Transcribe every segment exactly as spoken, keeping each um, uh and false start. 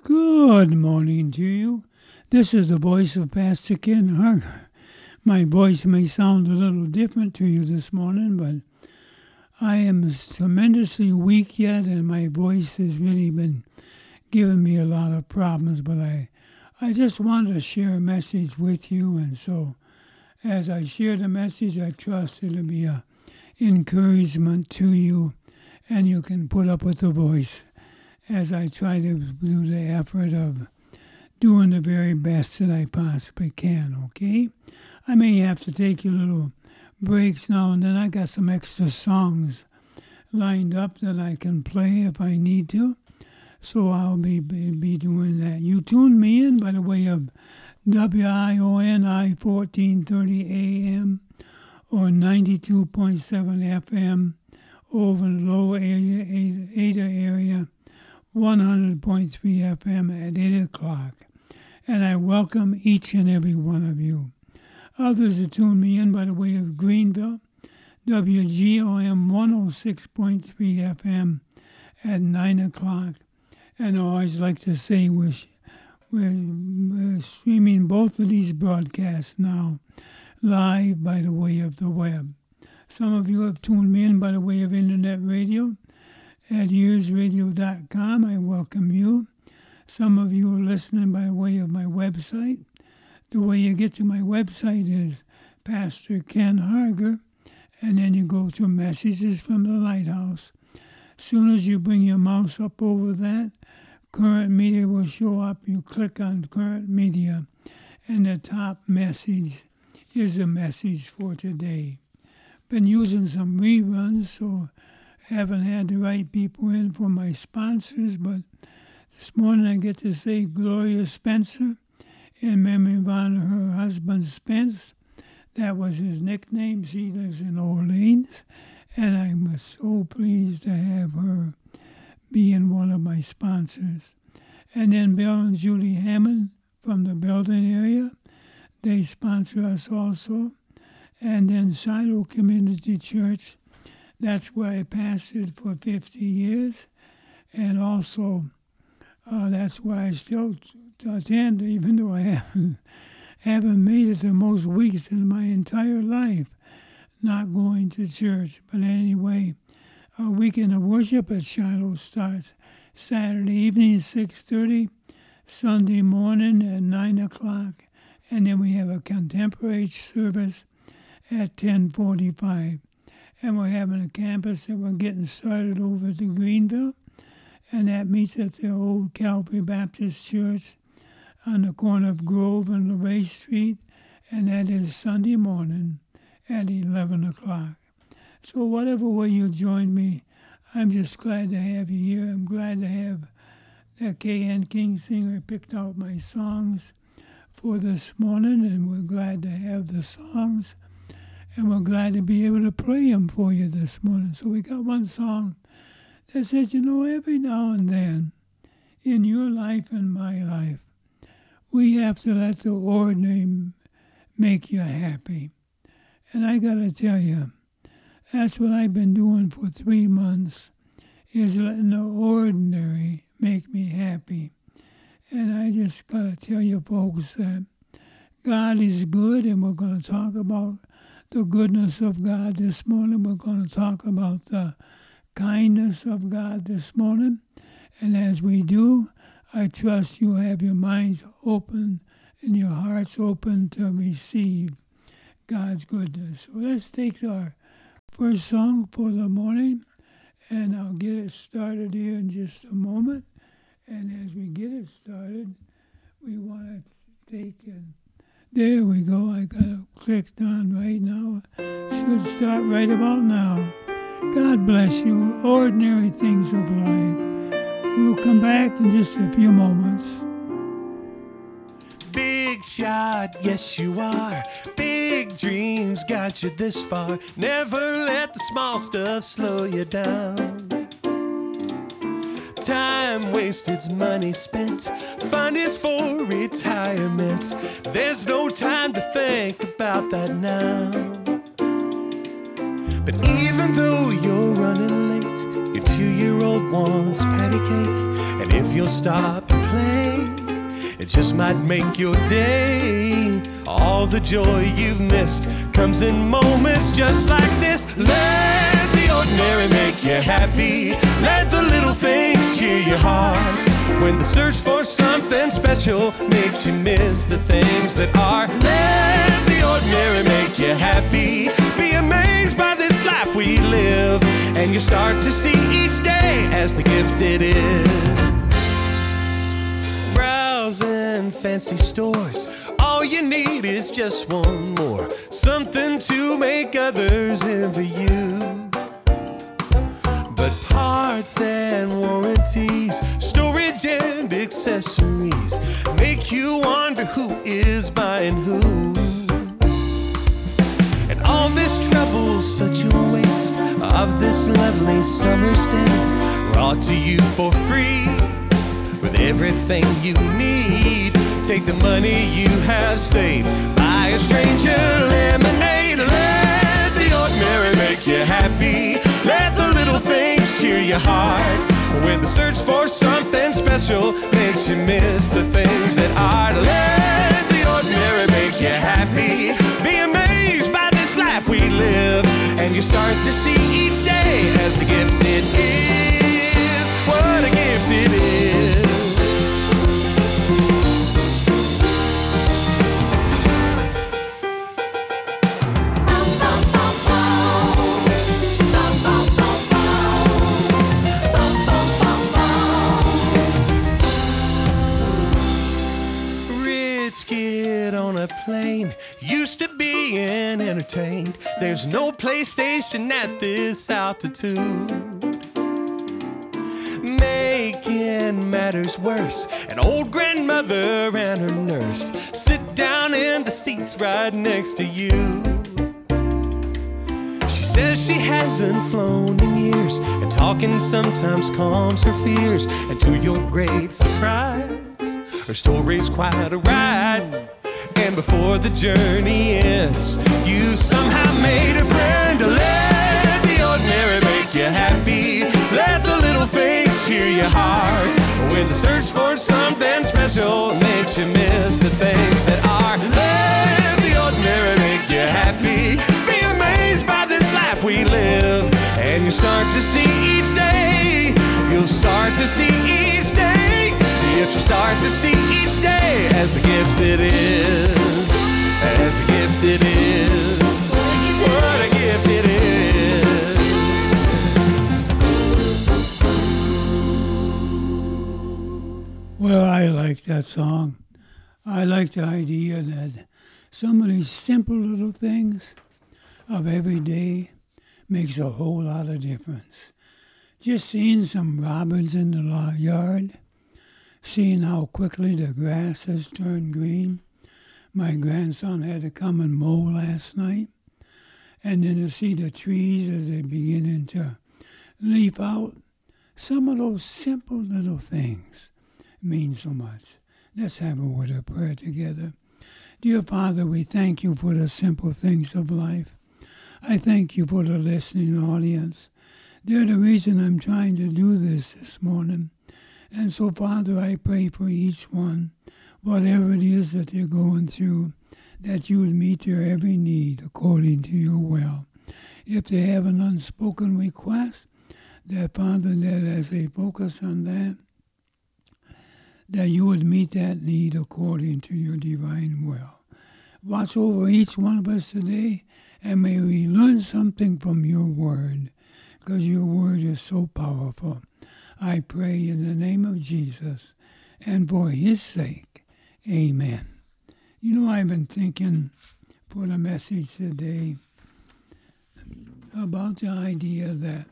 Good morning to you. This is the voice of Pastor Ken Harger. My voice may sound a little different to you this morning, but I am tremendously weak yet, and my voice has really been giving me a lot of problems. But I, I just wanted to share a message with you, and so as I share the message, I trust it'll be a encouragement to you, and you can put up with the voice as I try to do the effort of doing the very best that I possibly can, okay? I may have to take a little breaks now and then. I got some extra songs lined up that I can play if I need to, so I'll be, be, be doing that. You tune me in by the way of W I O N I fourteen thirty A M or ninety-two point seven F M over the lower area, Ada area, one hundred point three F M at eight o'clock. And I welcome each and every one of you. Others that tune me in by the way of Greenville, W G O M one oh six point three F M at nine o'clock. And I always like to say we're, we're, we're streaming both of these broadcasts now live by the way of the web. Some of you have tuned me in by the way of internet radio at ears radio dot com. I welcome you. Some of you are listening by way of my website. The way you get to my website is Pastor Ken Harger, and then you go to Messages from the Lighthouse. As soon as you bring your mouse up over that, Current Media will show up. You click on Current Media, and the top message is a message for today. Been using some reruns, so haven't had the right people in for my sponsors, but this morning I get to say Gloria Spencer in memory of honor her husband Spence. That was his nickname. She lives in Orleans, and I'm so pleased to have her being one of my sponsors. And then Bill and Julie Hammond from the Belden area, they sponsor us also. And then Shiloh Community Church, that's where I pastored for fifty years, and also uh, that's where I still t- attend, even though I haven't, haven't made it to most weeks in my entire life not going to church. But anyway, our weekend of worship at Shiloh starts Saturday evening at six thirty, Sunday morning at nine o'clock, and then we have a contemporary service at ten forty-five. And we're having a campus that we're getting started over to Greenville, and that meets at the old Calvary Baptist Church on the corner of Grove and LeRae Street, and that is Sunday morning at eleven o'clock. So whatever way you join me, I'm just glad to have you here. I'm glad to have that K N King singer picked out my songs for this morning, and we're glad to have the songs, and we're glad to be able to play them for you this morning. So we got one song that says, you know, every now and then in your life and my life, we have to let the ordinary make you happy. And I got to tell you, that's what I've been doing for three months, is letting the ordinary make me happy. And I just got to tell you folks that God is good, and we're going to talk about the goodness of God this morning. We're going to talk about the kindness of God this morning. And as we do, I trust you have your minds open and your hearts open to receive God's goodness. So let's take our first song for the morning, and I'll get it started here in just a moment. And as we get it started, we want to take and there we go. I got it clicked on right now. Should start right about now. God bless you. Ordinary things of life. We'll come back in just a few moments. Big shot, yes you are. Big dreams got you this far. Never let the small stuff slow you down. Time wasted's money spent. Fund is for retirement. There's no time to think about that now. But even though you're running late, your two-year-old wants patty cake. And if you'll stop and play, It just might make your day. All the joy you've missed comes in moments just like this. Let the ordinary make you happy. Let the little things cheer your heart. When the search for something special makes you miss the things that are. Let the ordinary make you happy. Be amazed by this life we live, and you start to see each day as the gift it is. Browsing fancy stores, all you need is just one more, something to make others envy you. But parts and warranties, storage and accessories make you wonder who is buying who. And all this trouble's such a waste of this lovely summer's day, brought to you for free with everything you need. Take the money you have saved, buy a stranger lemonade. Let the ordinary make you happy. Let the little things cheer your heart. When the search for something special makes you miss the things that are. Let the ordinary make you happy. Be amazed by this life we live, and you start to see each day as the gift it is. What a gift it is. Plane used to be entertained. There's no PlayStation at this altitude. Making matters worse, an old grandmother and her nurse sit down in the seats right next to you. She says she hasn't flown in years, and talking sometimes calms her fears. And to your great surprise, her story's quite a ride. And before the journey ends, you somehow made a friend. Let the ordinary make you happy. Let the little things cheer your heart. When the search for something special makes you miss the things that are. Let the ordinary make you happy. Be amazed by this life we live, and you start to see each day. You'll start to see each day. You'll start to see each day as the gift it is. As the gift it is. What a gift it is. Well, I like that song. I like the idea that some of these simple little things of every day makes a whole lot of difference. Just seeing some robins in the yard, seeing how quickly the grass has turned green. My grandson had to come and mow last night. And then to see the trees as they're beginning to leaf out. Some of those simple little things mean so much. Let's have a word of prayer together. Dear Father, we thank you for the simple things of life. I thank you for the listening audience. They're the reason I'm trying to do this this morning. And so, Father, I pray for each one, whatever it is that they're going through, that you would meet their every need according to your will. If they have an unspoken request, that, Father, that as they focus on that, that you would meet that need according to your divine will. Watch over each one of us today, and may we learn something from your word, because your word is so powerful. I pray in the name of Jesus, and for his sake, amen. You know, I've been thinking for the message today about the idea that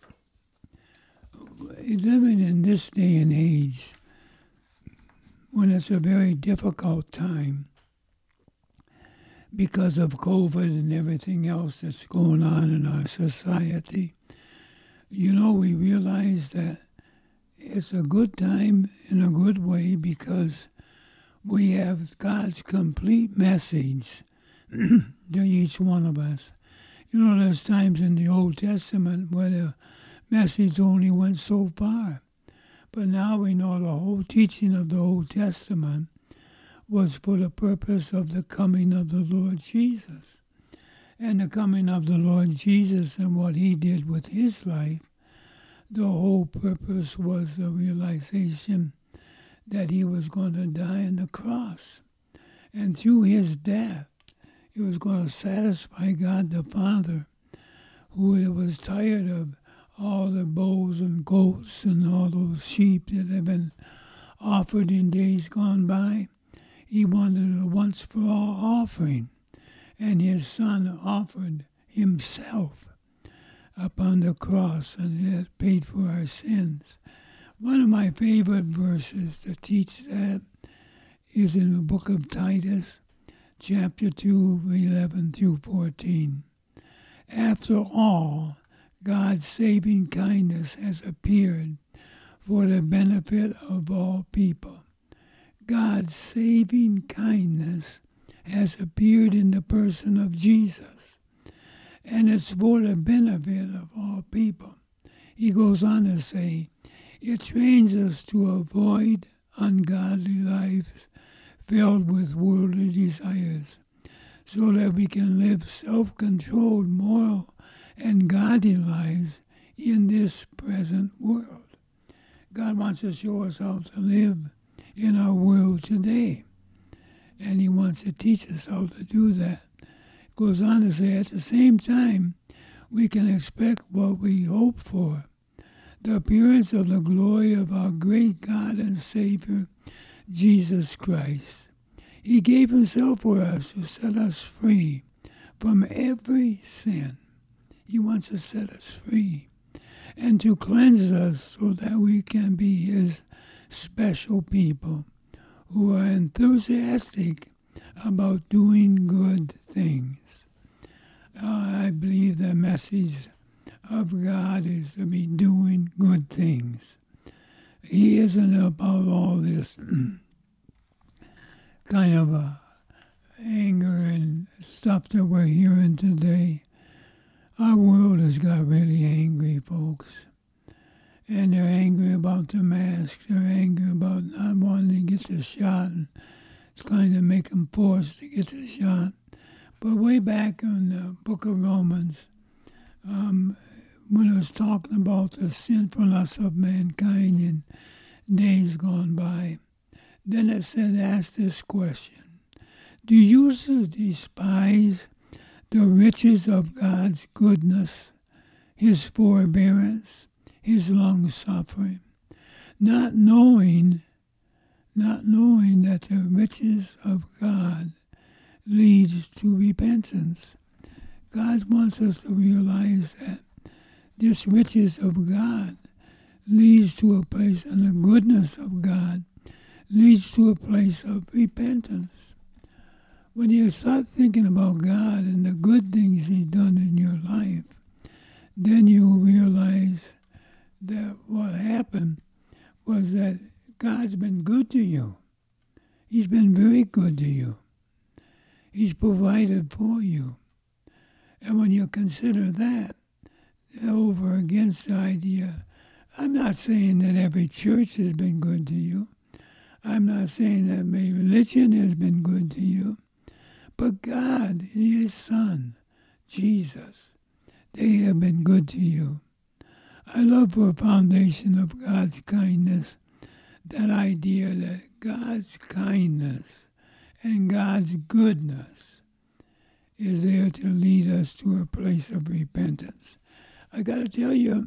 living in this day and age, when it's a very difficult time because of COVID and everything else that's going on in our society, you know, we realize that it's a good time in a good way because we have God's complete message to each one of us. You know, there's times in the Old Testament where the message only went so far. But now we know the whole teaching of the Old Testament was for the purpose of the coming of the Lord Jesus. And the coming of the Lord Jesus and what he did with his life, the whole purpose was the realization that he was going to die on the cross. And through his death, he was going to satisfy God the Father, who was tired of all the bulls and goats and all those sheep that had been offered in days gone by. He wanted a once-for-all offering, and his Son offered himself upon the cross, and it has paid for our sins. One of my favorite verses to teach that is in the book of Titus, chapter two, eleven through fourteen. After all, God's saving kindness has appeared for the benefit of all people. God's saving kindness has appeared in the person of Jesus, and it's for the benefit of all people. He goes on to say, it trains us to avoid ungodly lives filled with worldly desires, so that we can live self-controlled, moral, and godly lives in this present world. God wants to show us how to live in our world today, and he wants to teach us how to do that. It goes on to say, at the same time, we can expect what we hope for, the appearance of the glory of our great God and Savior, Jesus Christ. He gave himself for us to set us free from every sin. He wants to set us free and to cleanse us so that we can be his special people who are enthusiastic about doing good things. Uh, I believe the message of God is to be doing good things. He isn't about all this kind of uh, anger and stuff that we're hearing today. Our world has got really angry, folks. And they're angry about the mask. They're angry about not wanting to get the shot. And it's kind of make them forced to get the shot. But way back in the book of Romans, um, when it was talking about the sinfulness of mankind in days gone by, then it said, ask this question. Do you despise the riches of God's goodness, his forbearance, his long-suffering, not knowing, not knowing that the riches of God leads to repentance? God wants us to realize that this riches of God leads to a place, and the goodness of God leads to a place of repentance. When you start thinking about God and the good things he's done in your life, then you realize that what happened was that God's been good to you. He's been very good to you. He's provided for you. And when you consider that over against the idea, I'm not saying that every church has been good to you. I'm not saying that maybe religion has been good to you. But God, his Son, Jesus, they have been good to you. I love for a foundation of God's kindness, that idea that God's kindness and God's goodness is there to lead us to a place of repentance. I got to tell you,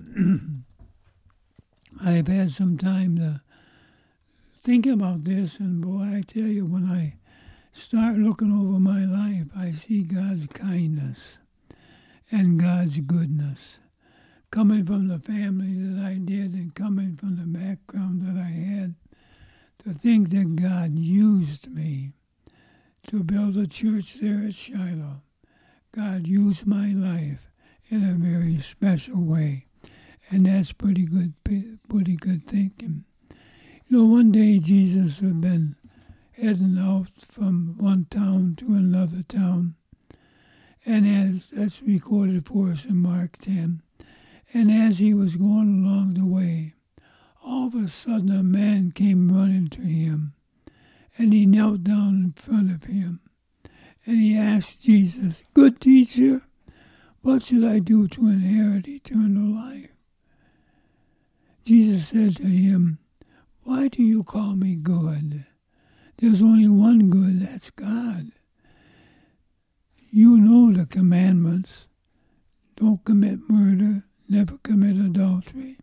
I've had some time to think about this, and boy, I tell you, when I start looking over my life, I see God's kindness and God's goodness. Coming from the family that I did and coming from the background that I had, to think that God used me to build a church there at Shiloh. God used my life in a very special way, and that's pretty good, pretty good thinking. You know, one day Jesus had been heading out from one town to another town, and as that's recorded for us in Mark ten, and as he was going along the way, all of a sudden a man came running to him and he knelt down in front of him. And he asked Jesus, "Good teacher, what should I do to inherit eternal life?" Jesus said to him, "Why do you call me good? There's only one good, that's God. You know the commandments. Don't commit murder, never commit adultery,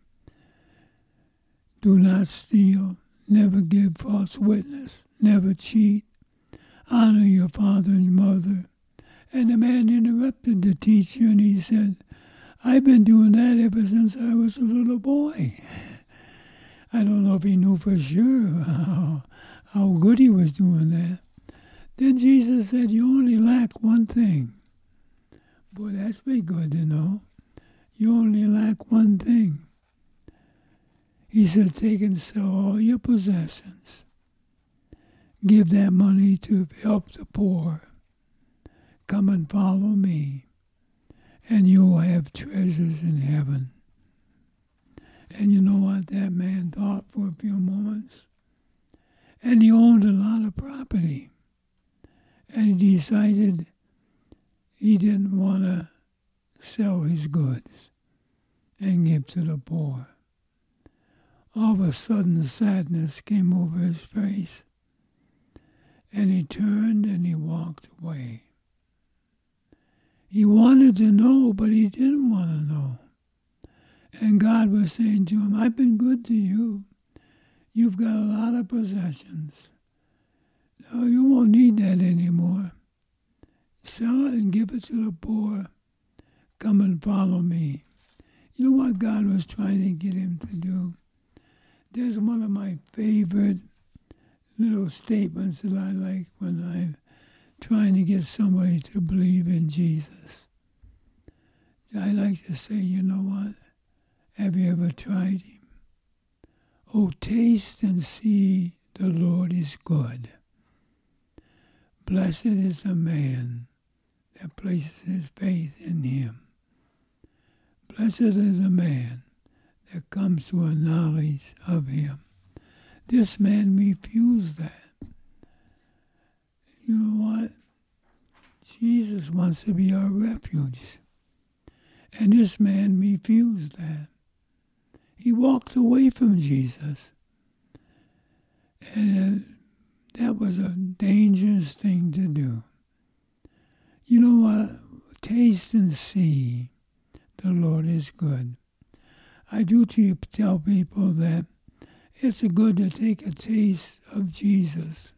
do not steal, never give false witness, never cheat, honor your father and mother." And the man interrupted the teacher and he said, "I've been doing that ever since I was a little boy." I don't know if he knew for sure how, how good he was doing that. Then Jesus said, "You only lack one thing." Boy, that's pretty good to know. You only lack one thing. He said, "Take and sell all your possessions. Give that money to help the poor. Come and follow me, and you'll have treasures in heaven." And you know what? That man thought for a few moments. And he owned a lot of property. And he decided he didn't want to sell his goods and give to the poor. All of a sudden, sadness came over his face. And he turned and he walked away. He wanted to know, but he didn't want to know. And God was saying to him, "I've been good to you. You've got a lot of possessions. No, you won't need that anymore. Sell it and give it to the poor. Come and follow me." You know what God was trying to get him to do? There's one of my favorite little statements that I like when I'm trying to get somebody to believe in Jesus. I like to say, you know what? Have you ever tried him? "Oh, taste and see the Lord is good. Blessed is the man that places his faith in him. Blessed is the man that comes to a knowledge of him." This man refused that. You know what? Jesus wants to be our refuge. And this man refused that. He walked away from Jesus. And uh, that was a dangerous thing to do. You know what? Taste and see the Lord is good. I do to tell people that it's good to take a taste of Jesus,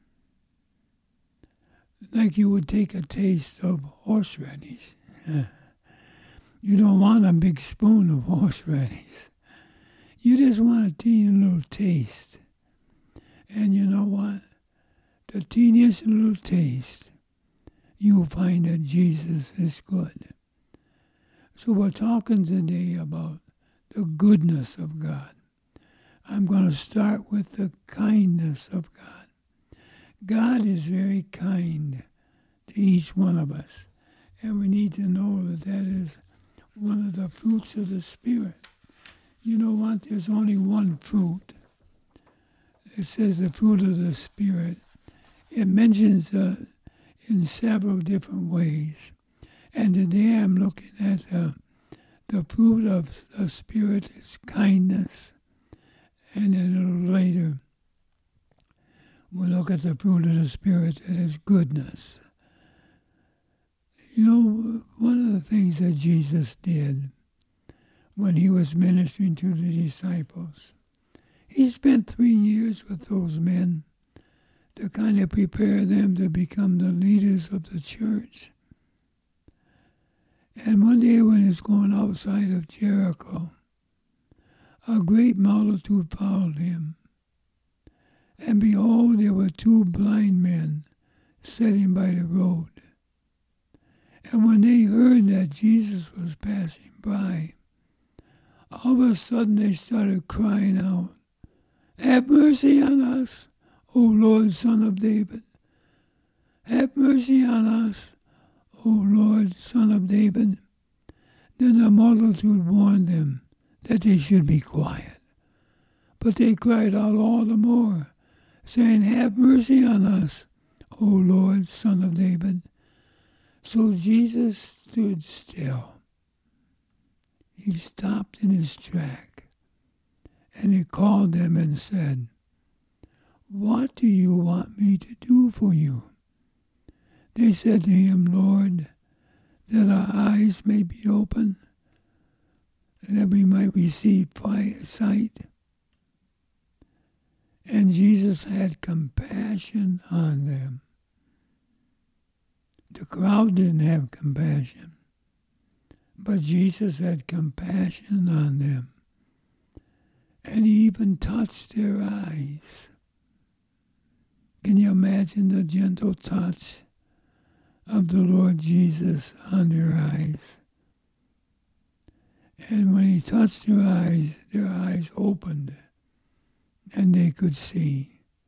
like you would take a taste of horseradish. You don't want a big spoon of horseradish. You just want a teeny little taste. And you know what? The teeniest little taste, you'll find that Jesus is good. So we're talking today about the goodness of God. I'm going to start with the kindness of God. God is very kind to each one of us. And we need to know that that is one of the fruits of the Spirit. You know what? There's only one fruit. It says the fruit of the Spirit. It mentions uh, in several different ways. And today I'm looking at uh, the fruit of the Spirit is kindness. And then a little later, we'll look at the fruit of the Spirit that is goodness. You know, one of the things that Jesus did when he was ministering to the disciples, he spent three years with those men to kind of prepare them to become the leaders of the church. And one day when he was going outside of Jericho, a great multitude followed him. And behold, there were two blind men sitting by the road. And when they heard that Jesus was passing by, all of a sudden they started crying out, "Have mercy on us, O Lord, Son of David. Have mercy on us, O Lord, Son of David." Then the multitude warned them that they should be quiet. But they cried out all the more, saying, "Have mercy on us, O Lord, Son of David." So Jesus stood still. He stopped in his track, and he called them and said, "What do you want me to do for you?" They said to him, "Lord, that our eyes may be open, and that we might receive sight." And Jesus had compassion on them. The crowd didn't have compassion, but Jesus had compassion on them. And he even touched their eyes. Can you imagine the gentle touch of the Lord Jesus on their eyes? And when he touched their eyes, their eyes opened and they could see.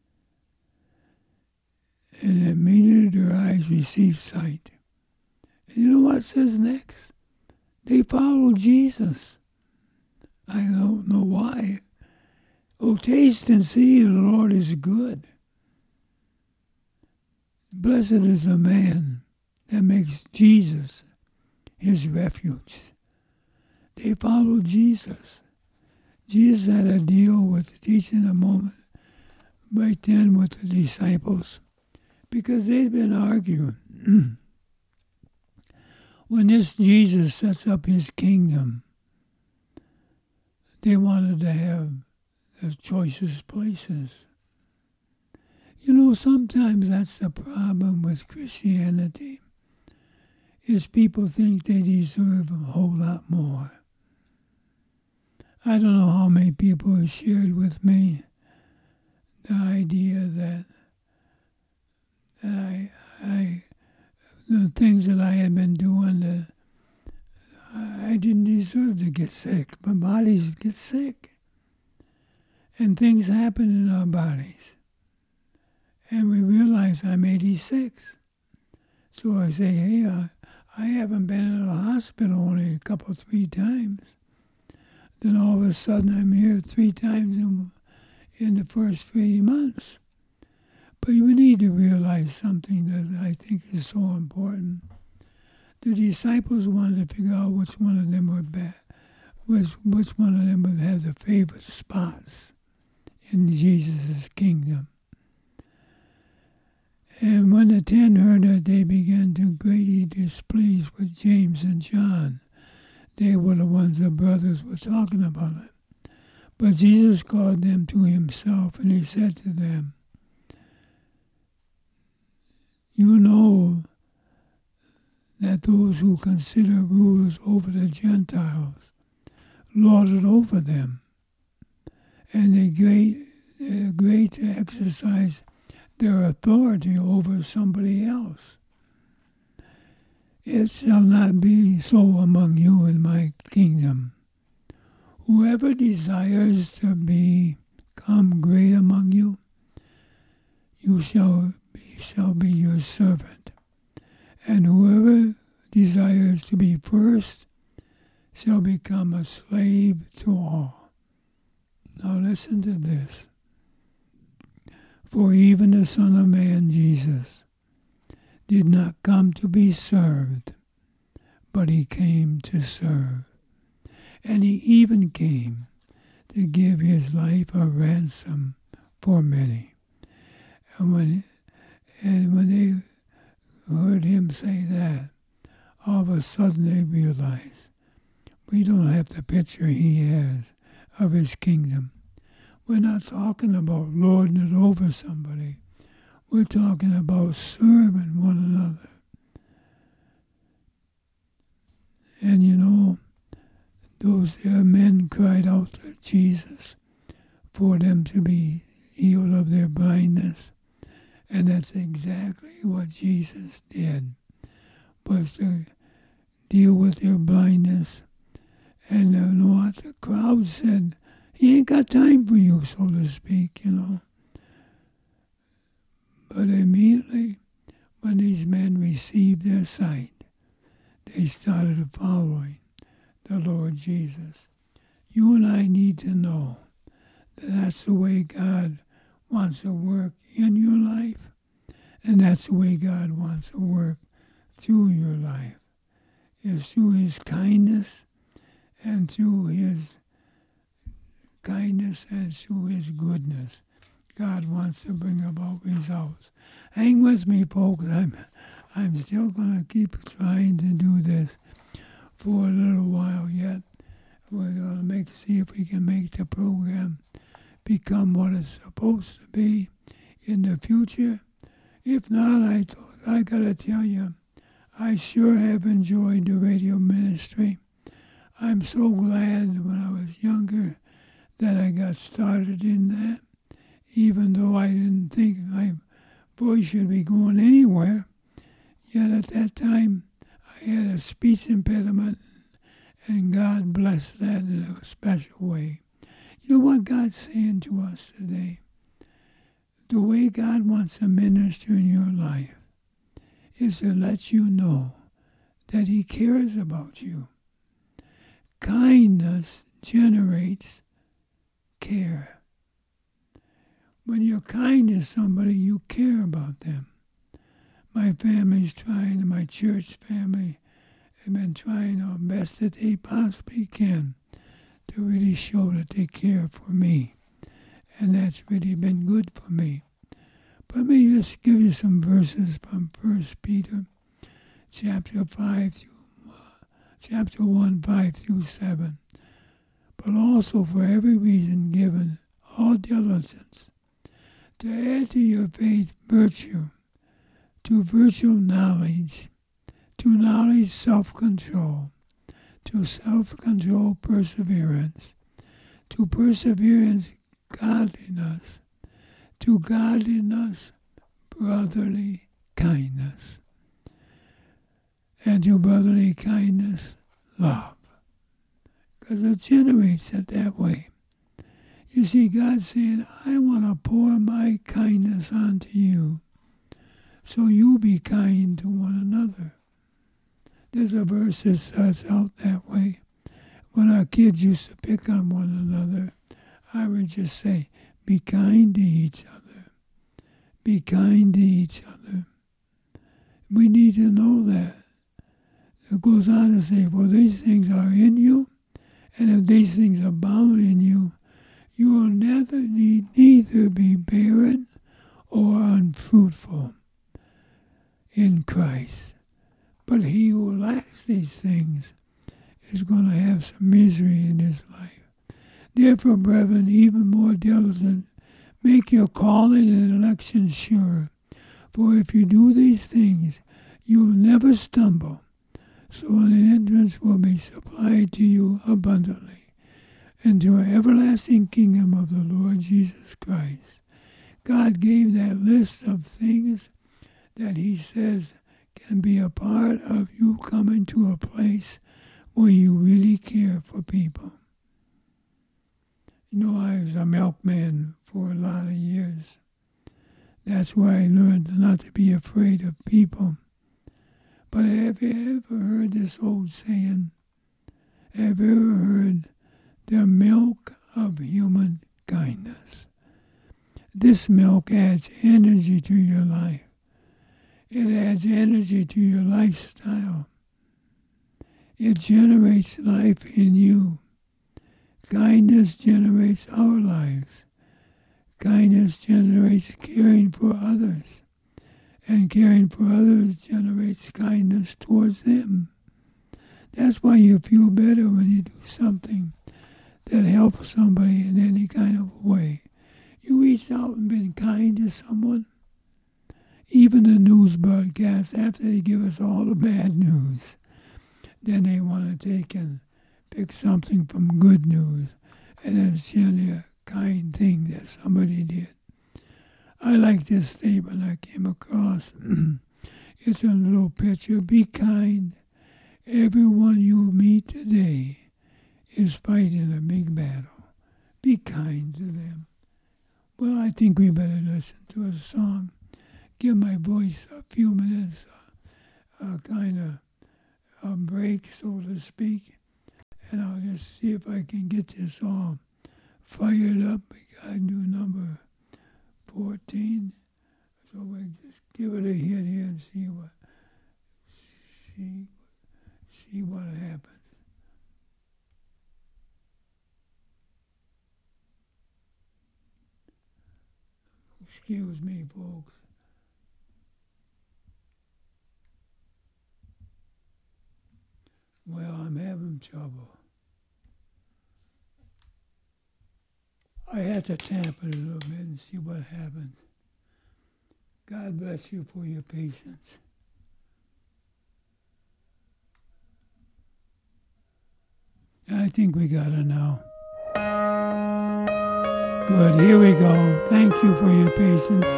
And immediately their eyes received sight. And you know what it says next? They followed Jesus. I don't know why. Oh, taste and see the Lord is good. Blessed is the man that makes Jesus his refuge. They followed Jesus. Jesus had a deal with teaching a moment right then with the disciples because they'd been arguing. When this Jesus sets up his kingdom, they wanted to have the choicest places. You know, sometimes that's the problem with Christianity, is people think they deserve a whole lot more. I don't know how many people have shared with me the idea that, that I, I, the things that I had been doing, that I didn't deserve to get sick. My bodies get sick. And things happen in our bodies. And we realize I'm eighty-six. So I say, hey, uh, I haven't been in a hospital only a couple, three times. Then all of a sudden I'm here three times in, in the first three months. But you need to realize something that I think is so important. The disciples wanted to figure out which one of them would be, which, which one of them would have the favorite spots in Jesus' kingdom. And when the ten heard that, they began to greatly displeased with James and John. They were the ones the brothers were talking about it. But Jesus called them to himself, and he said to them, "You know that those who consider rulers over the Gentiles lord it over them, and they great, they're great to exercise their authority over somebody else. It shall not be so among you in my kingdom. Whoever desires to become great among you, you shall be, shall be your servant. And whoever desires to be first shall become a slave to all." Now listen to this. "For even the Son of Man, Jesus, did not come to be served, but he came to serve. And he even came to give his life a ransom for many." And when, and when they heard him say that, all of a sudden they realized, we don't have the picture he has of his kingdom. We're not talking about lording it over somebody. We're talking about serving one another. And you know, those there men cried out to Jesus for them to be healed of their blindness. And that's exactly what Jesus did, was to deal with their blindness. And you know what? The crowd said, he ain't got time for you, so to speak, you know. But immediately, when these men received their sight, they started following the Lord Jesus. You and I need to know that that's the way God wants to work in your life, and that's the way God wants to work through your life, is through his kindness and through his kindness and through his goodness. God wants to bring about results. Hang with me, folks. I'm, I'm still going to keep trying to do this for a little while yet. We're going to make see if we can make the program become what it's supposed to be in the future. If not, I I got to tell you, I sure have enjoyed the radio ministry. I'm so glad when I was younger that I got started in that, even though I didn't think my voice should be going anywhere. Yet at that time, I had a speech impediment, and God blessed that in a special way. You know what God's saying to us today? The way God wants to minister in your life is to let you know that he cares about you. Kindness generates care. When you're kind to somebody, you care about them. My family's trying, and my church family have been trying our best that they possibly can to really show that they care for me. And that's really been good for me. But let me just give you some verses from First Peter chapter five through uh, chapter one, five through seven. But also for every reason given, all diligence, to add to your faith virtue, to virtue knowledge, to knowledge self-control, to self-control perseverance, to perseverance godliness, to godliness brotherly kindness, and to brotherly kindness love. Because it generates it that way. You see, God's saying, I want to pour my kindness onto you, so you be kind to one another. There's a verse that starts out that way. When our kids used to pick on one another, I would just say, be kind to each other. Be kind to each other. We need to know that. It goes on to say, for these things are in you, and if these things abound in you, you will neither need neither be barren or unfruitful in Christ. But he who lacks these things is going to have some misery in his life. Therefore, brethren, even more diligent, make your calling and election sure. For if you do these things, you will never stumble. So an entrance will be supplied to you abundantly into an everlasting kingdom of the Lord Jesus Christ. God gave that list of things that he says can be a part of you coming to a place where you really care for people. You know, I was a milkman for a lot of years. That's where I learned not to be afraid of people. But have you ever heard this old saying? Have you ever heard the milk of human kindness? This milk adds energy to your life. It adds energy to your lifestyle. It generates life in you. Kindness generates our lives. Kindness generates caring for others. And caring for others generates kindness towards them. That's why you feel better when you do something that helps somebody in any kind of way. You reach out and been kind to someone. Even the news broadcasts, after they give us all the bad news, then they want to take and pick something from good news. And it's generally a kind thing that somebody did. I like this statement I came across. It's a little picture. Be kind. Everyone you meet today is fighting a big battle. Be kind to them. Well, I think we better listen to a song. Give my voice a few minutes, uh, a kind of a break, so to speak. And I'll just see if I can get this all fired up. We got to do number fourteen. So we just give it a hit here and see what see see what happens. Excuse me, folks. Well, I'm having trouble. I have to tamp it a little bit and see what happens. God bless you for your patience. I think we got it now. Good, here we go. Thank you for your patience.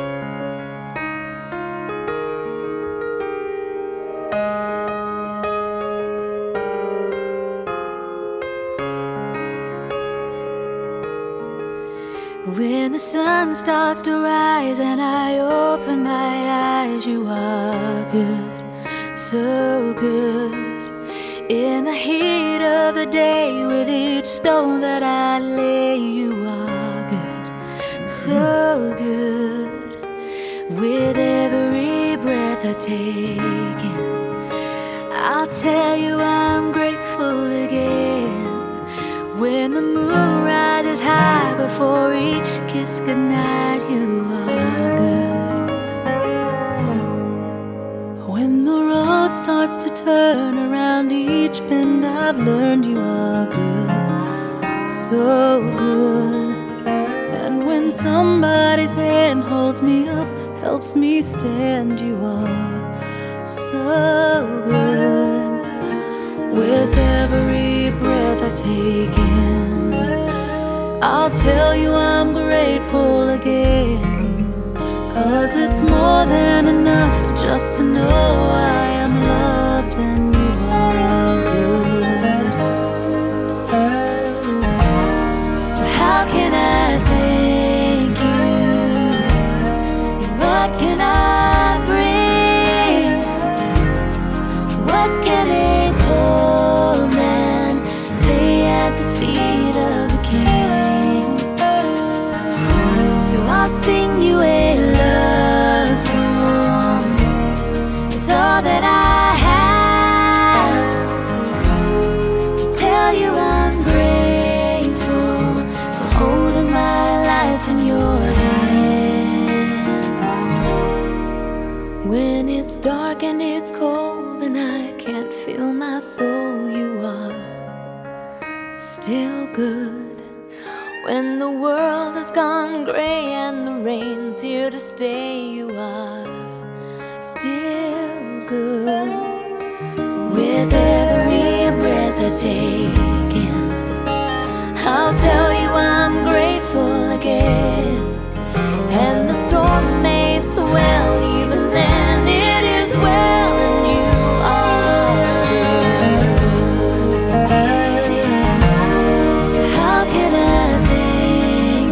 When the sun starts to rise and I open my eyes, you are good, so good. In the heat of the day, with each stone that I lay, you are good, so good. With every breath I take in, I'll tell you I'm grateful again. When the moon rises high before each kiss goodnight, you are good. When the road starts to turn around each bend, I've learned you are good, so good. And when somebody's hand holds me up, helps me stand, you are so good. With every breath I take in, I'll tell you I'm grateful again. 'Cause it's more than enough just to know I am loved and you are good. So how can I thank you? And what can I bring? What can a poor man lay at the feet of the King? So I'll sing you a love song. It's all that I have to tell you I'm grateful for holding my life in your hands. When it's dark and it's cold and I can't feel my soul, you are still good. When the world has gone gray and the rain's here to stay, you are still good. With every breath I take in, I'll tell you I'm grateful again. And the storm may swell, even then it is well, and you are good. So how can I thank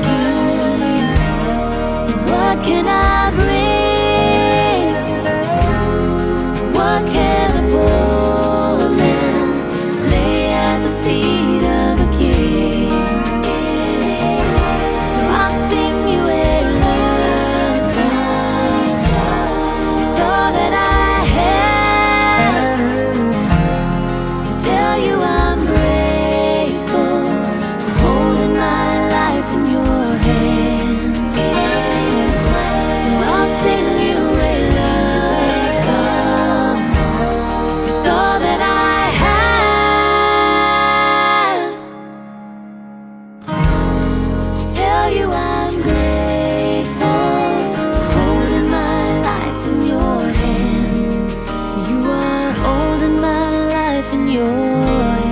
you? What can I bring? What can a poor man lay at the feet of a king? So I'll sing you a love song. It's all that I have to tell you I'm grateful for holding my life in your hands. So I'll sing you a love song. It's all that I have to tell you I'm grateful for holding my life in your hands. You are holding my life in your hands.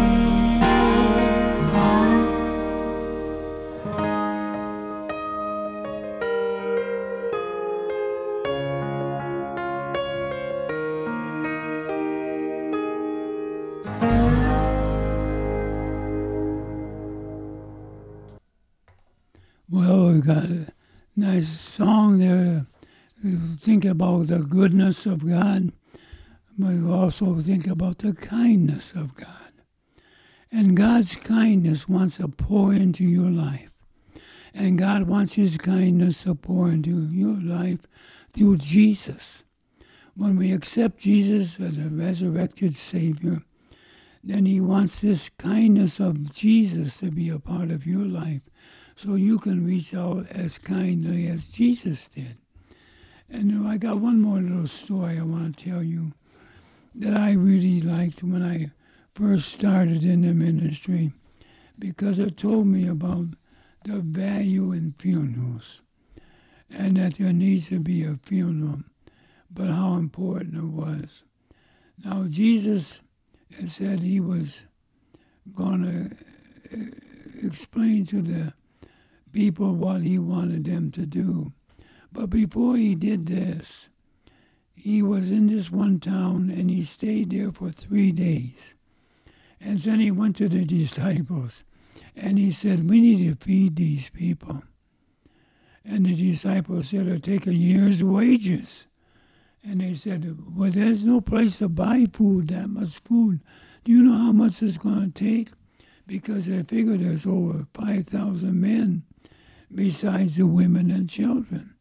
Well, we got a nice song there. We think about the goodness of God, but we also think about the kindness of God. And God's kindness wants to pour into your life. And God wants his kindness to pour into your life through Jesus. When we accept Jesus as a resurrected Savior, then he wants this kindness of Jesus to be a part of your life so you can reach out as kindly as Jesus did. And you know, I got one more little story I want to tell you that I really liked when I first started in the ministry, because it told me about the value in funerals and that there needs to be a funeral, but how important it was. Now, Jesus had said he was going to explain to the people what he wanted them to do. But before he did this, he was in this one town and he stayed there for three days. And then he went to the disciples and he said, we need to feed these people. And the disciples said, it'll take a year's wages. And they said, well, there's no place to buy food, that much food. Do you know how much it's going to take? Because they figure there's over five thousand men besides the women and children.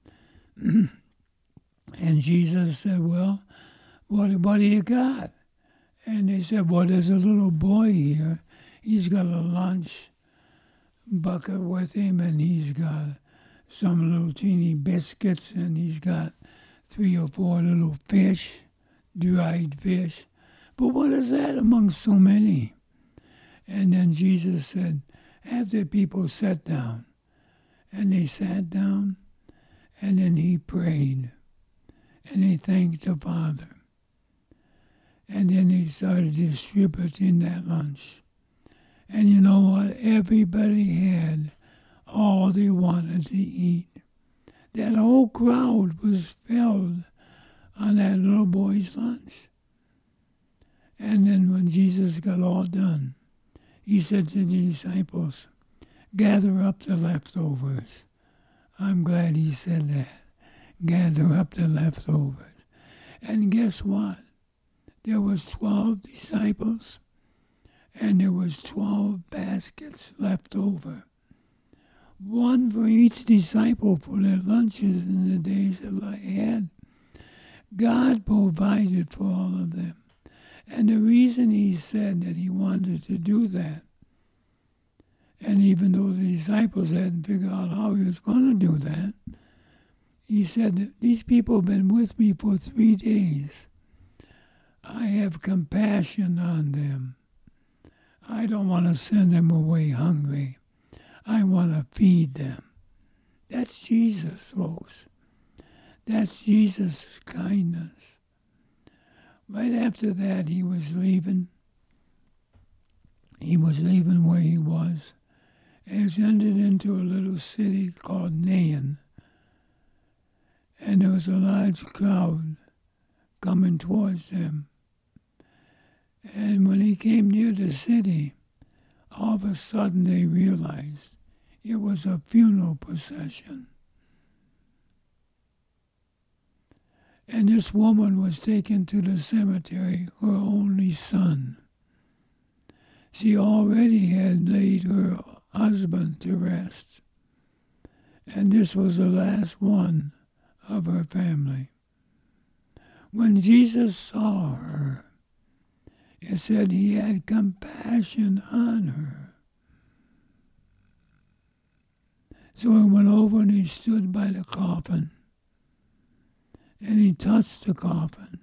And Jesus said, well, what, what do you got? And they said, well, there's a little boy here. He's got a lunch bucket with him, and he's got some little teeny biscuits, and he's got three or four little fish, dried fish. But what is that among so many? And then Jesus said, have the people sit down. And they sat down, and then he prayed, and he thanked the Father. And then he started distributing that lunch. And you know what? Everybody had all they wanted to eat. That whole crowd was filled on that little boy's lunch. And then when Jesus got all done, he said to the disciples, gather up the leftovers. I'm glad he said that. Gather up the leftovers. And guess what? There was twelve disciples, and there was twelve baskets left over. One for each disciple for their lunches in the days that lie ahead. God provided for all of them. And the reason he said that he wanted to do that, and even though the disciples hadn't figured out how he was going to do that, he said, these people have been with me for three days. I have compassion on them. I don't want to send them away hungry. I want to feed them. That's Jesus, folks. That's Jesus' kindness. Right after that, he was leaving. He was leaving where he was. And he entered into a little city called Nain. And there was a large crowd coming towards him. And when he came near the city, all of a sudden they realized it was a funeral procession. And this woman was taken to the cemetery, her only son. She already had laid her husband to rest. And this was the last one of her family. When Jesus saw her, it said he had compassion on her. So he went over and he stood by the coffin. And he touched the coffin.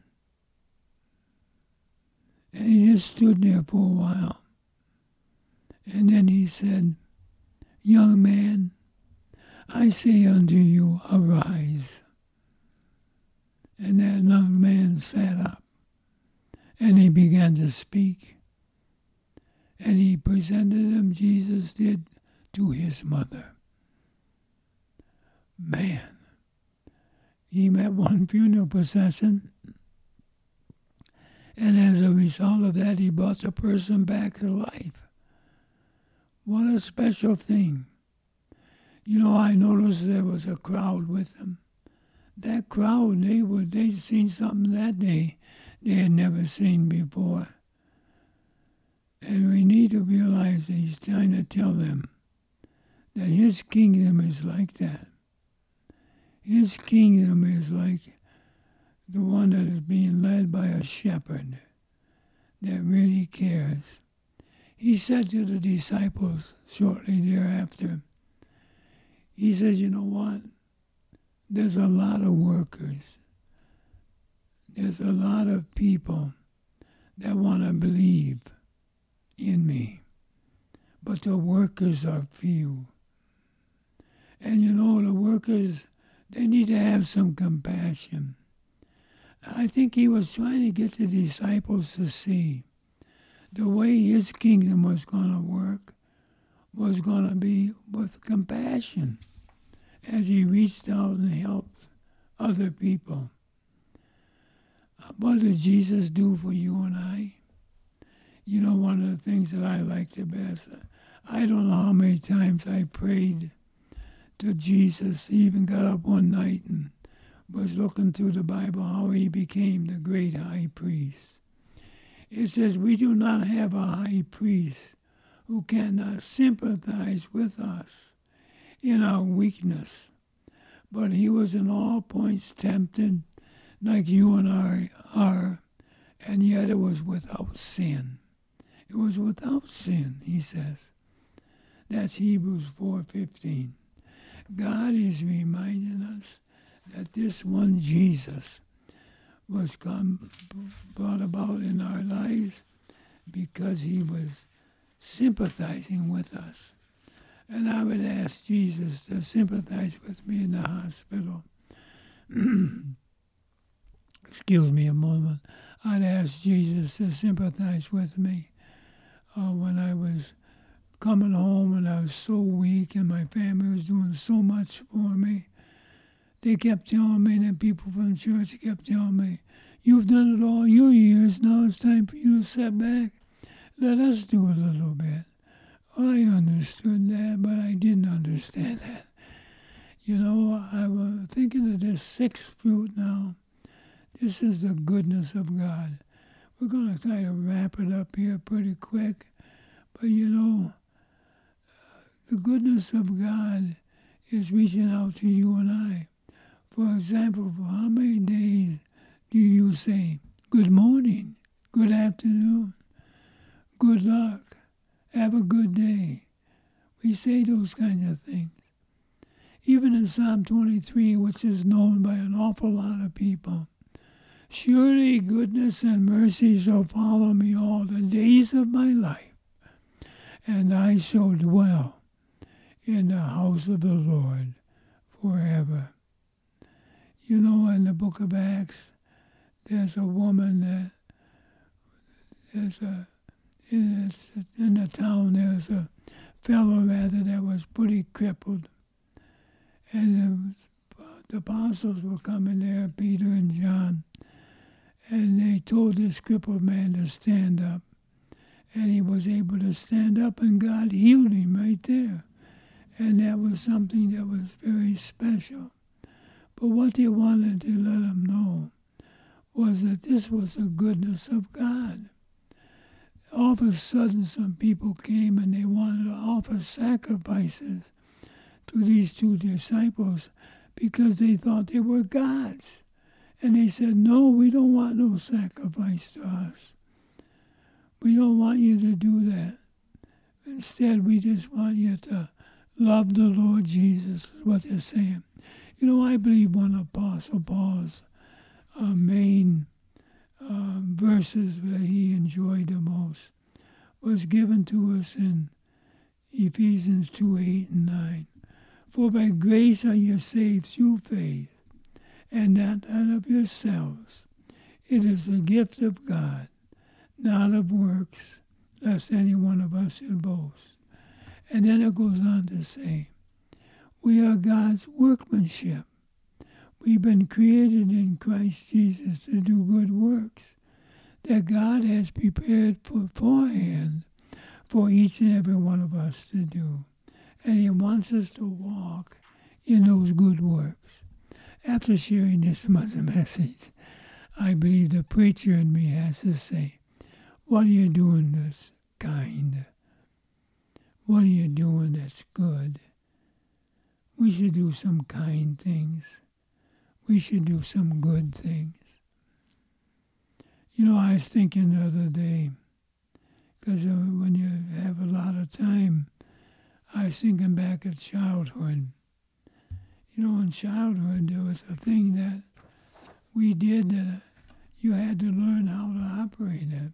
And he just stood there for a while. And then he said, young man, I say unto you, arise. And that young man sat up. And he began to speak. And he presented him, Jesus did, to his mother. Man, he met one funeral procession. And as a result of that, he brought the person back to life. What a special thing. You know, I noticed there was a crowd with him. That crowd, they were, they'd seen something that day they had never seen before. And we need to realize that he's trying to tell them that his kingdom is like that. His kingdom is like the one that is being led by a shepherd that really cares. He said to the disciples shortly thereafter, he says, you know what? There's a lot of workers. There's a lot of people that want to believe in me, but the workers are few. And you know, the workers, they need to have some compassion. I think he was trying to get the disciples to see the way his kingdom was going to work was going to be with compassion as he reached out and helped other people. What did Jesus do for you and I? You know, one of the things that I like the best, I don't know how many times I prayed to Jesus. He even got up one night and was looking through the Bible how he became the great high priest. It says we do not have a high priest who cannot sympathize with us in our weakness, but he was in all points tempted like you and I are, and yet it was without sin. It was without sin, he says. That's Hebrews four fifteen. God is reminding us that this one Jesus was come, brought about in our lives because he was sympathizing with us. And I would ask Jesus to sympathize with me in the hospital. Excuse me a moment. I'd ask Jesus to sympathize with me uh, when I was coming home and I was so weak and my family was doing so much for me. They kept telling me, and the people from church kept telling me, you've done it all your years, now it's time for you to sit back. Let us do a little bit. I understood that, but I didn't understand that. You know, I was thinking of this sixth fruit now. This is the goodness of God. We're going to try to wrap it up here pretty quick. But you know, the goodness of God is reaching out to you and I. For example, for how many days do you say, good morning, good afternoon, good luck, have a good day? We say those kinds of things. Even in Psalm twenty-three, which is known by an awful lot of people, surely goodness and mercy shall follow me all the days of my life, and I shall dwell in the house of the Lord forever. You know, in the book of Acts, there's a woman that, there's a, in, in the town, there's a fellow rather that was pretty crippled. And the, the apostles were coming there, Peter and John, and they told this crippled man to stand up. And he was able to stand up, and God healed him right there. And that was something that was very special. But what they wanted to let him know was that this was the goodness of God. All of a sudden, some people came and they wanted to offer sacrifices to these two disciples because they thought they were gods. And they said, no, we don't want no sacrifice to us. We don't want you to do that. Instead, we just want you to love the Lord Jesus, is what they're saying. You know, I believe one of Apostle Paul's uh, main uh, verses that he enjoyed the most was given to us in Ephesians two, eight, and nine. For by grace are you saved through faith, and not out of yourselves. It is the gift of God, not of works, lest any one of us should boast. And then it goes on to say, we are God's workmanship. We've been created in Christ Jesus to do good works that God has prepared for beforehand for each and every one of us to do. And he wants us to walk in those good works. After sharing this much message, I believe the preacher in me has to say, what are you doing that's kind? What are you doing that's good? we should do some kind things. We should do some good things. You know, I was thinking the other day, because uh, when you have a lot of time, I was thinking back at childhood. You know, in childhood, there was a thing that we did that you had to learn how to operate it.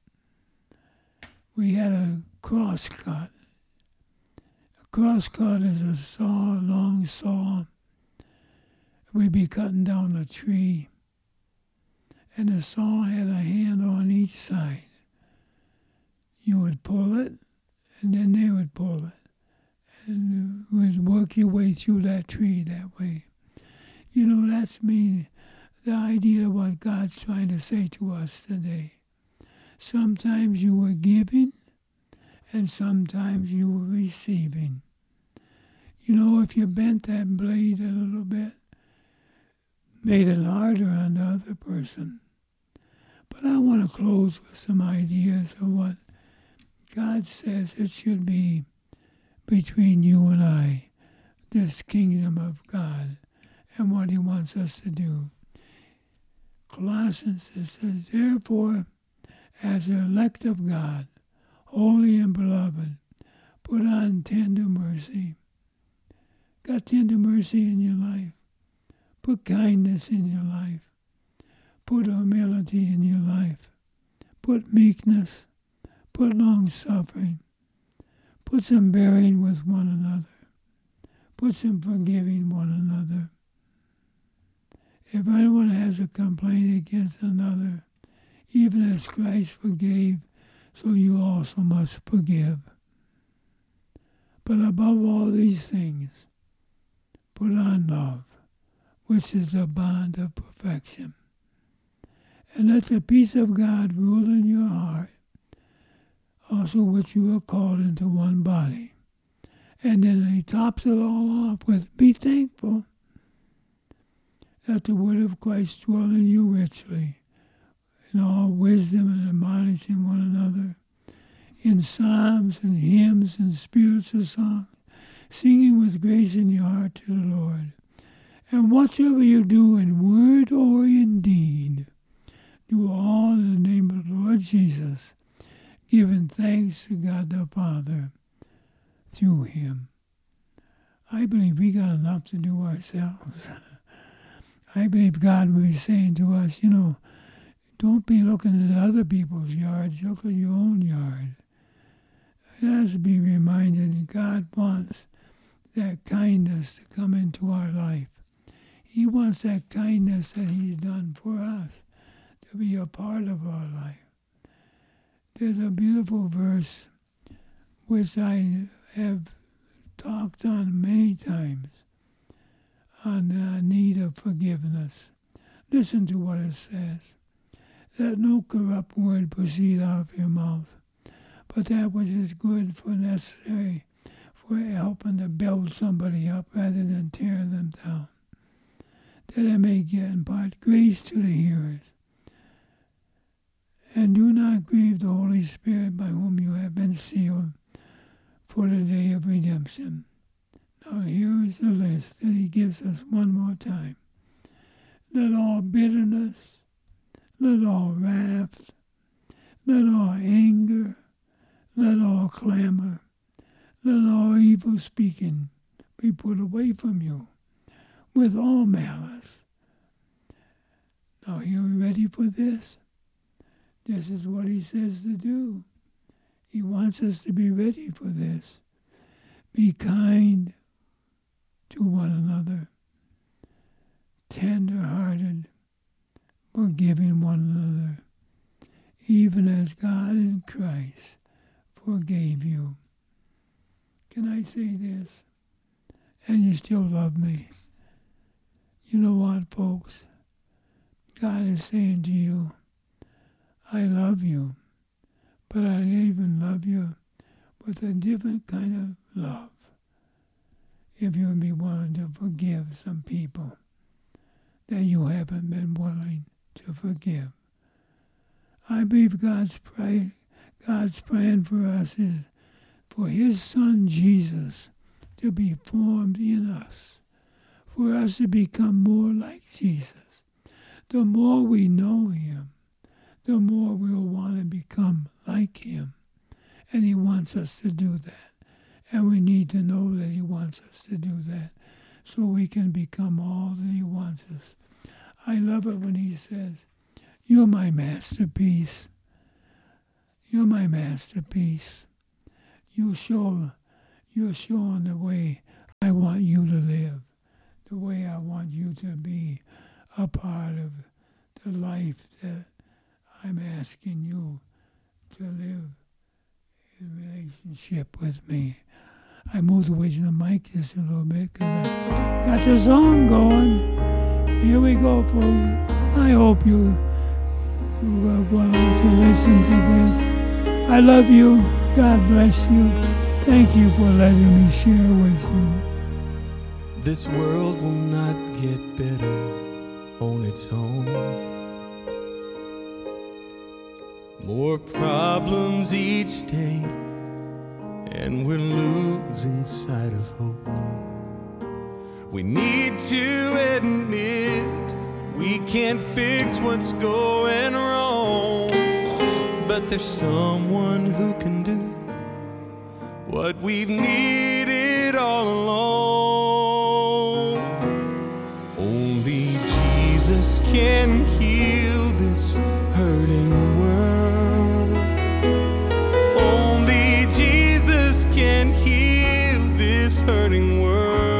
We had a cross cut. A cross cut is a saw, a long saw. We'd be cutting down a tree, and the saw had a hand on each side. You would pull it, and then they would pull it. And you would work your way through that tree that way. You know, that's me, the idea of what God's trying to say to us today. Sometimes you were giving, and sometimes you were receiving. You know, if you bent that blade a little bit, made it harder on the other person. But I want to close with some ideas of what God says it should be between you and I, this kingdom of God, and what he wants us to do. Colossians, it says, therefore, as the elect of God, holy and beloved, put on tender mercy. Got tender mercy in your life. Put kindness in your life. Put humility in your life. Put meekness. Put long-suffering. Put some bearing with one another. Put some forgiving one another. If anyone has a complaint against another, even as Christ forgave, so you also must forgive. But above all these things, put on love, which is the bond of perfection. And let the peace of God rule in your heart, also which you are called into one body. And then he tops it all off with, be thankful that the word of Christ dwell in you richly, in all wisdom and admonishing one another, in psalms and hymns and spiritual songs, singing with grace in your heart to the Lord. And whatsoever you do in word or in deed, do all in the name of the Lord Jesus, giving thanks to God the Father through him. I believe we got enough to do ourselves. I believe God will be saying to us, you know, don't be looking at other people's yards, look at your own yard. It has to be reminded that God wants that kindness to come into our life. He wants that kindness that he's done for us to be a part of our life. There's a beautiful verse which I have talked on many times on the need of forgiveness. Listen to what it says. Let no corrupt word proceed out of your mouth, but that which is good for necessary for helping to build somebody up rather than tear them down, that it may get impart grace to the hearers. And do not grieve the Holy Spirit by whom you have been sealed for the day of redemption. Now here is the list that he gives us one more time. Let all bitterness, let all wrath, let all anger, let all clamor, let all evil speaking be put away from you with all malice. Now, are you ready for this? This is what he says to do. He wants us to be ready for this. Be kind to one another, tender-hearted, forgiving one another, even as God in Christ forgave you. Can I say this? And you still love me. You know what, folks? God is saying to you, I love you, but I even love you with a different kind of love. If you would be willing to forgive some people that you haven't been willing to forgive. I believe God's pray, God's plan for us is for his son Jesus to be formed in us, for us to become more like Jesus. The more we know him, the more we'll want to become like him. And he wants us to do that. And we need to know that he wants us to do that so we can become all that he wants us. I love it when he says, you're my masterpiece. You're my masterpiece. You show, you're showing the way I want you to live, the way I want you to be a part of the life that I'm asking you to live in relationship with me. I moved away from the mic just a little bit because I got the song going. Here we go, folks. I hope you will want to listen to this. I love you. God bless you. Thank you for letting me share with you. This world will not get better on its own. More problems each day, and we're losing sight of hope. We need to admit we can't fix what's going wrong, but there's someone who can do what we've needed all along. Only Jesus can heal this hurting world. Only Jesus can heal this hurting world.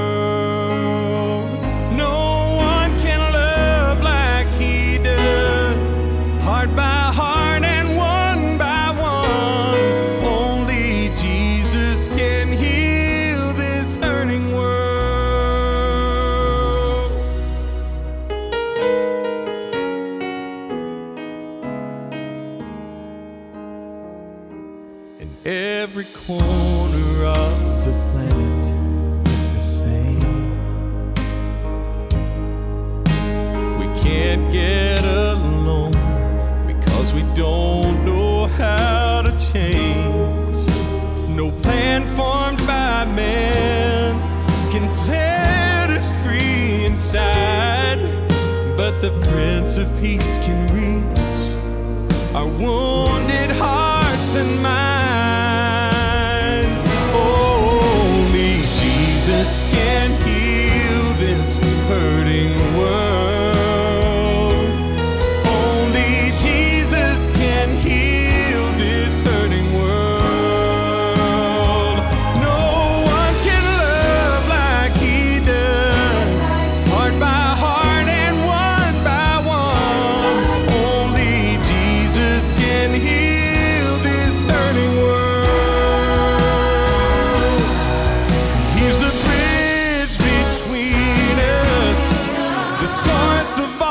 No one can love like he does, heart by heart and one by one. Only Jesus can heal this hurting world. In every corner of the planet is the same. We can't get along because we don't know how to change. No plan formed by man can set us free inside, but the Prince of Peace can reach our wounded hearts and minds. Only Jesus can heal this hurting world. Only Jesus can heal this hurting world. No one can love like he does, heart by heart and one by one. Only Jesus can heal this hurting world. He's a bridge between us, the source of